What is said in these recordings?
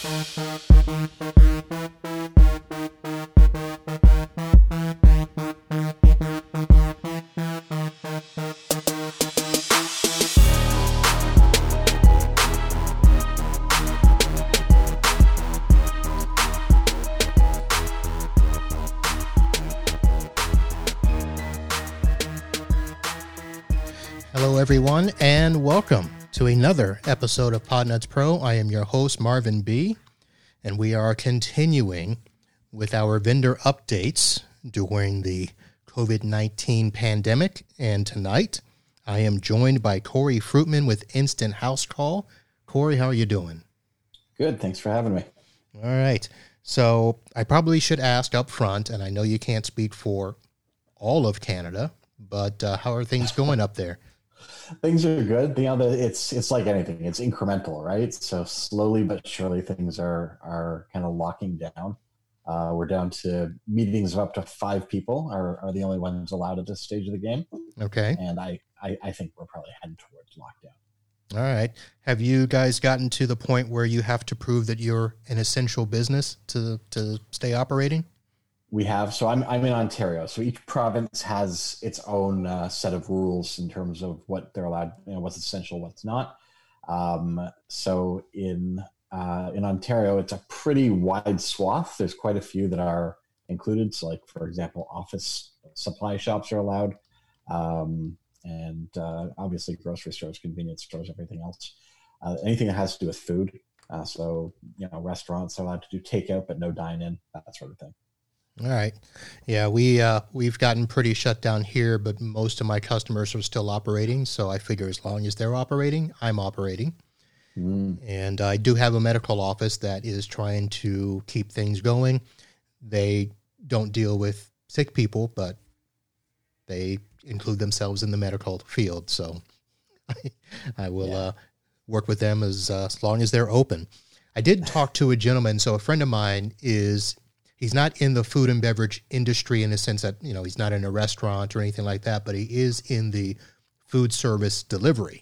Hello, everyone, and welcome to another episode of Podnuts Pro. I am your host, Marvin B., and we are continuing with our vendor updates during the COVID-19 pandemic. And tonight, I am joined by Corey Fruitman with Instant House Call. Corey, how are you doing? Good. Thanks for having me. All right. So I probably should ask up front, and I know you can't speak for all of Canada, but how are things going up there? Things are good. You know, it's like anything. It's incremental, right? So slowly but surely things are kind of locking down. We're down to meetings of up to 5 people are the only ones allowed at this stage of the game. Okay. And I think we're probably heading towards lockdown. All right. Have you guys gotten to the point where you have to prove that you're an essential business to stay operating? We have. So I'm in Ontario. So each province has its own set of rules in terms of what they're allowed, what's essential, what's not. So in Ontario, it's a pretty wide swath. There's quite a few that are included. So like, for example, office supply shops are allowed. And obviously grocery stores, convenience stores, everything else. Anything that has to do with food. So, restaurants are allowed to do takeout, but no dine-in, that sort of thing. All right. Yeah, we've gotten pretty shut down here, but most of my customers are still operating. So I figure as long as they're operating, I'm operating. And I do have a medical office that is trying to keep things going. They don't deal with sick people, but they include themselves in the medical field. So I will work with them as long as they're open. I did talk to a gentleman. So a friend of mine he's not in the food and beverage industry in the sense that, he's not in a restaurant or anything like that, but he is in the food service delivery.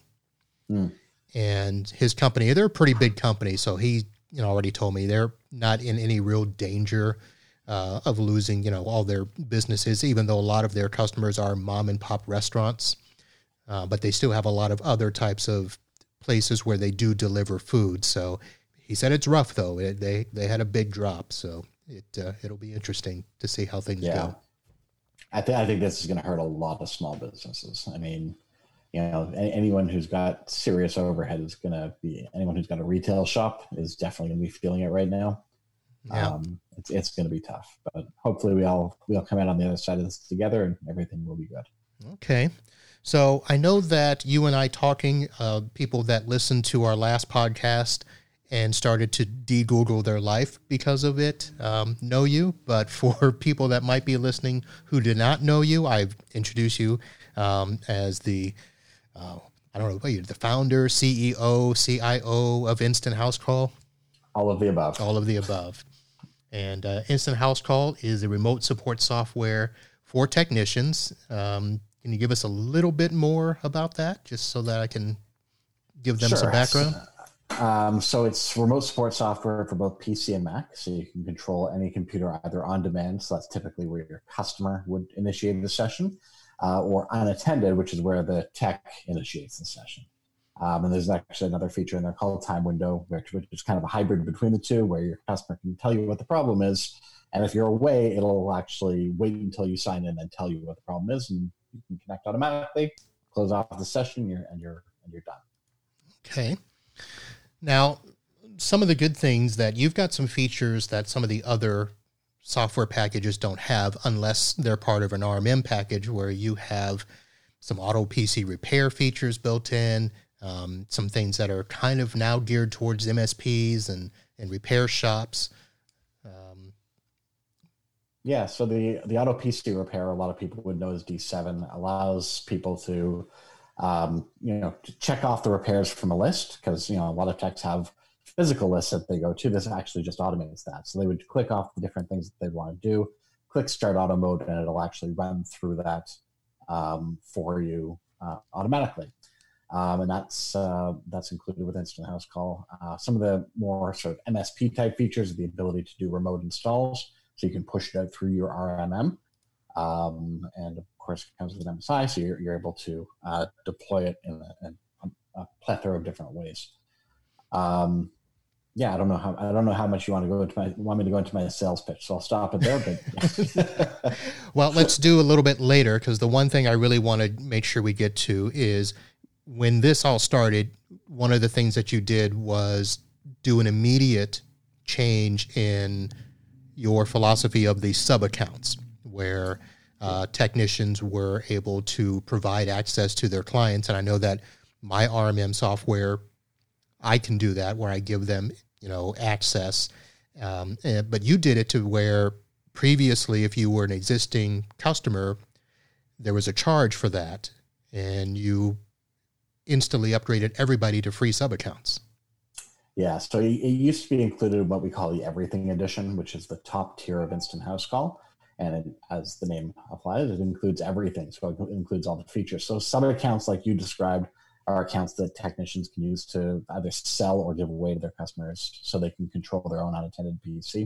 And his company, they're a pretty big company. So he, already told me they're not in any real danger of losing, all their businesses, even though a lot of their customers are mom and pop restaurants. But they still have a lot of other types of places where they do deliver food. So he said it's rough though. They had a big drop. So it'll be interesting to see how things go. I think this is going to hurt a lot of small businesses. I mean, anyone who's got serious overhead is going to be, anyone who's got a retail shop is definitely going to be feeling it right now. Yeah. It's going to be tough, but hopefully we all come out on the other side of this together and everything will be good. Okay. So I know that you and I talking, people that listened to our last podcast and started to de-Google their life because of it, know you. But for people that might be listening who did not know you, I've introduced you as the, the founder, CEO, CIO of Instant House Call. All of the above. All of the above. And Instant House Call is a remote support software for technicians. Can you give us a little bit more about that, just so that I can give them some background? So it's remote support software for both PC and Mac. So you can control any computer either on demand. So that's typically where your customer would initiate the session, or unattended, which is where the tech initiates the session. And there's actually another feature in there called Time Window, which is kind of a hybrid between the two, where your customer can tell you what the problem is. And if you're away, it'll actually wait until you sign in and tell you what the problem is, and you can connect automatically, close off the session, and you're done. Okay. Now, some of the good things that you've got some features that some of the other software packages don't have, unless they're part of an RMM package, where you have some auto PC repair features built in, some things that are kind of now geared towards MSPs and repair shops. So the auto PC repair, a lot of people would know as D7, allows people to check off the repairs from a list, because a lot of techs have physical lists that they go to. This actually just automates that. So they would click off the different things that they want to do, click start auto mode, and it'll actually run through that for you automatically. And that's included with Instant House Call. Some of the more sort of MSP type features are the ability to do remote installs, so you can push it out through your RMM. And of course, it comes with an MSI, so you're able to deploy it in a plethora of different ways. Yeah, I don't know how much you want me to go into my sales pitch, so I'll stop it there. But well, let's do a little bit later, because the one thing I really want to make sure we get to is when this all started. One of the things that you did was do an immediate change in your philosophy of the sub accounts, where technicians were able to provide access to their clients. And I know that my RMM software, I can do that, where I give them, access. But you did it to where previously, if you were an existing customer, there was a charge for that, and you instantly upgraded everybody to free sub accounts. Yeah, so it used to be included in what we call the Everything Edition, which is the top tier of Instant House Call. And as the name applies, it includes everything. So it includes all the features. So sub accounts, like you described, are accounts that technicians can use to either sell or give away to their customers so they can control their own unattended PUC.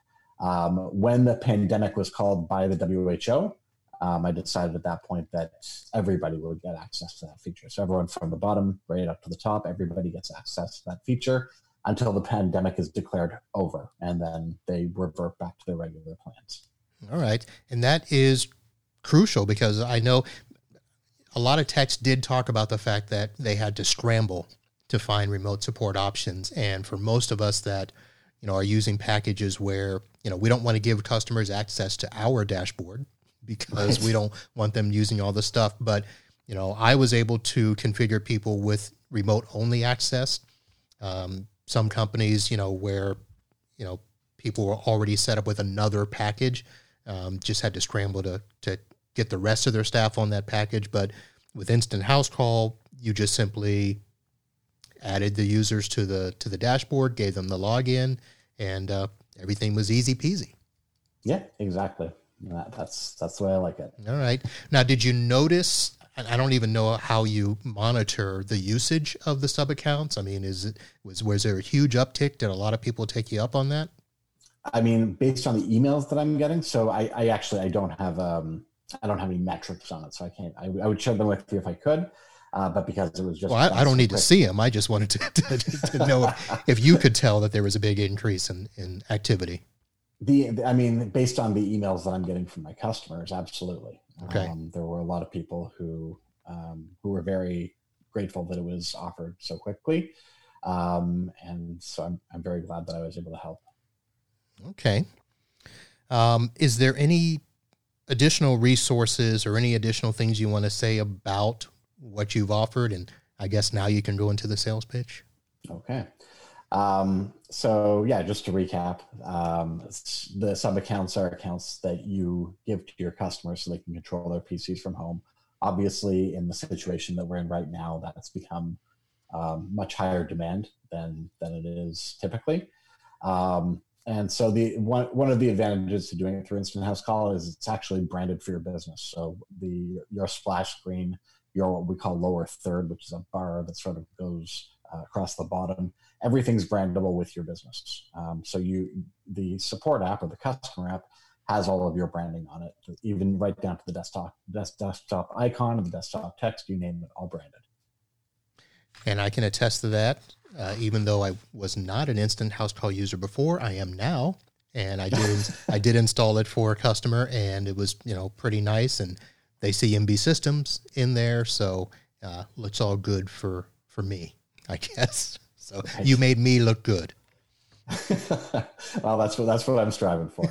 When the pandemic was called by the WHO, I decided at that point that everybody would get access to that feature. So everyone from the bottom right up to the top, everybody gets access to that feature until the pandemic is declared over, and then they revert back to their regular plans. All right. And that is crucial, because I know a lot of techs did talk about the fact that they had to scramble to find remote support options. And for most of us that, are using packages where, we don't want to give customers access to our dashboard because we don't want them using all the stuff. But, I was able to configure people with remote only access. Some companies, where, people were already set up with another package, just had to scramble to get the rest of their staff on that package. But with Instant House Call, you just simply added the users to the dashboard, gave them the login, and everything was easy peasy. Yeah, exactly. That's the way I like it. All right. Now, did you notice? I don't even know how you monitor the usage of the sub accounts. I mean, was there a huge uptick? Did a lot of people take you up on that? I mean, based on the emails that I'm getting, so I don't have any metrics on it, so I can't. I would share them with you if I could, but because it was just. Well, I don't need to see them. I just wanted to know if you could tell that there was a big increase in activity. Based on the emails that I'm getting from my customers, absolutely. Okay. There were a lot of people who were very grateful that it was offered so quickly, and so I'm very glad that I was able to help. Okay. Is there any additional resources or any additional things you want to say about what you've offered? And I guess now you can go into the sales pitch. Okay. So yeah, just to recap, the sub accounts are accounts that you give to your customers so they can control their PCs from home. Obviously, in the situation that we're in right now, that's become much higher demand than it is typically. And so one of the advantages to doing it through Instant House Call is it's actually branded for your business. So your splash screen, your what we call lower third, which is a bar that sort of goes across the bottom, everything's brandable with your business. So the support app or the customer app has all of your branding on it, even right down to the desktop icon and the desktop text, you name it, all branded. And I can attest to that. Even though I was not an Instant House Call user before, I am now, and I did install it for a customer, and it was pretty nice. And they see MB Systems in there, so looks all good for me, I guess. So nice. You made me look good. Well, that's what I'm striving for.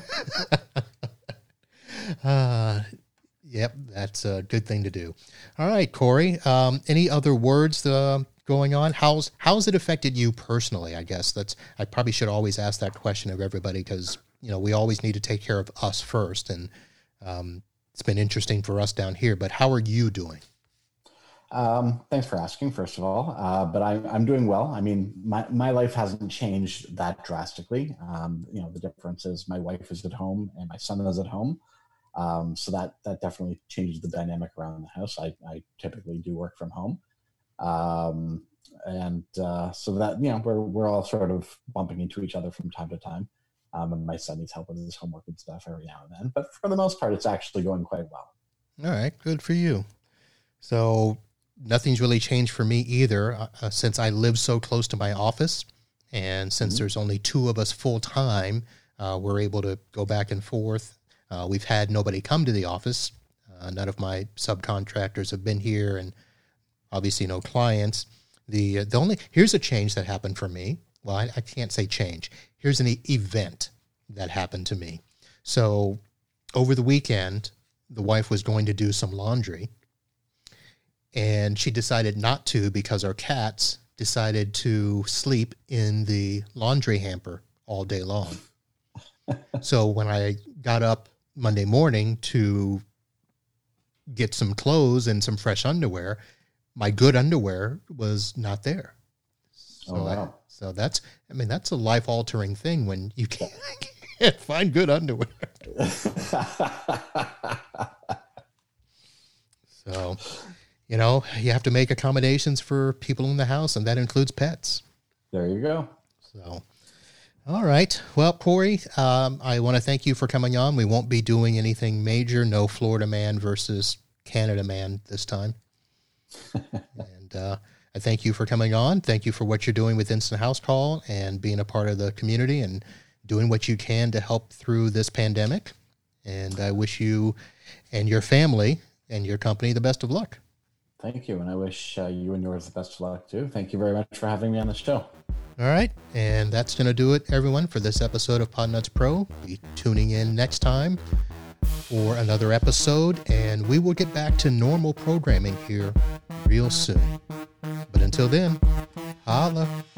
Yep, that's a good thing to do. All right, Corey. Any other words going on? How's it affected you personally? I guess I probably should always ask that question of everybody, because we always need to take care of us first, and it's been interesting for us down here. But how are you doing? Thanks for asking, first of all. But I'm doing well. I mean, my life hasn't changed that drastically. The difference is my wife is at home and my son is at home. So that definitely changes the dynamic around the house. I typically do work from home. So that, we're all sort of bumping into each other from time to time. And my son needs help with his homework and stuff every now and then. But for the most part, it's actually going quite well. All right, good for you. So nothing's really changed for me either, since I live so close to my office. And since there's only 2 of us full time, we're able to go back and forth. We've had nobody come to the office. None of my subcontractors have been here, and obviously no clients. Here's a change that happened for me. Well, I can't say change. Here's an event that happened to me. So over the weekend, the wife was going to do some laundry, and she decided not to because our cats decided to sleep in the laundry hamper all day long. So when I got up Monday morning to get some clothes and some fresh underwear, my good underwear was not there. So, wow. So that's a life-altering thing when you can't find good underwear. So, you have to make accommodations for people in the house, and that includes pets. There you go. So, all right. Well, Corey, I want to thank you for coming on. We won't be doing anything major. No Florida man versus Canada man this time. And I thank you for coming on. Thank you for what you're doing with Instant House Call and being a part of the community and doing what you can to help through this pandemic. And I wish you and your family and your company the best of luck. Thank you. And I wish you and yours the best of luck too. Thank you very much for having me on the show. All right. And that's going to do it, everyone, for this episode of Podnuts Pro. Be tuning in next time for another episode, and we will get back to normal programming here real soon. But until then, holla.